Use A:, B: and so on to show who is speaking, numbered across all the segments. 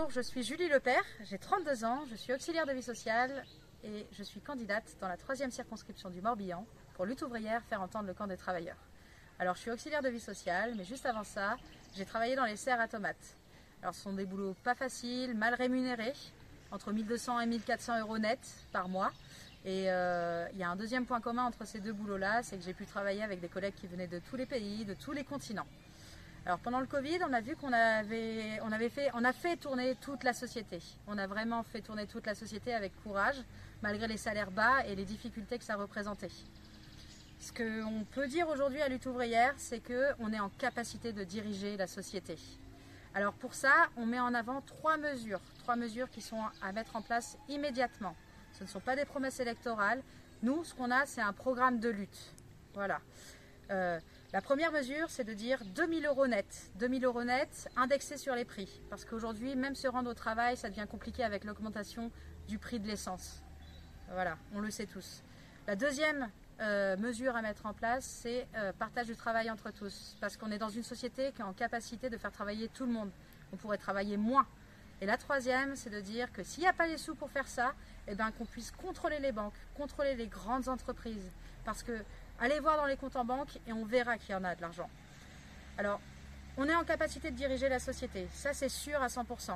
A: Bonjour, je suis Julie Lepère, j'ai 32 ans, je suis auxiliaire de vie sociale et je suis candidate dans la 3e circonscription du Morbihan pour Lutte ouvrière, faire entendre le camp des travailleurs. Alors je suis auxiliaire de vie sociale, mais juste avant ça, j'ai travaillé dans les serres à tomates. Alors ce sont des boulots pas faciles, mal rémunérés, entre 1200 et 1400 euros net par mois. Et il y a un deuxième point commun entre ces deux boulots-là, c'est que j'ai pu travailler avec des collègues qui venaient de tous les pays, de tous les continents. Alors pendant le Covid, on a vu qu'on a fait tourner toute la société. On a vraiment fait tourner toute la société avec courage, malgré les salaires bas et les difficultés que ça représentait. Ce qu'on peut dire aujourd'hui à Lutte ouvrière, c'est qu'on est en capacité de diriger la société. Alors pour ça, on met en avant trois mesures qui sont à mettre en place immédiatement. Ce ne sont pas des promesses électorales. Nous, ce qu'on a, c'est un programme de lutte. Voilà. La première mesure, c'est de dire 2000 euros net. 2000 euros net indexés sur les prix. Parce qu'aujourd'hui, même se rendre au travail, ça devient compliqué avec l'augmentation du prix de l'essence. Voilà, on le sait tous. La deuxième mesure à mettre en place, c'est partage du travail entre tous. Parce qu'on est dans une société qui est en capacité de faire travailler tout le monde. On pourrait travailler moins. Et la troisième, c'est de dire que s'il n'y a pas les sous pour faire ça, eh ben, qu'on puisse contrôler les banques, contrôler les grandes entreprises. Parce que allez voir dans les comptes en banque et on verra qu'il y en a de l'argent. Alors, on est en capacité de diriger la société. Ça, c'est sûr à 100%.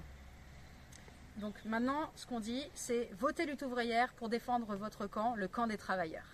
A: Donc maintenant, ce qu'on dit, c'est voter Lutte ouvrière pour défendre votre camp, le camp des travailleurs.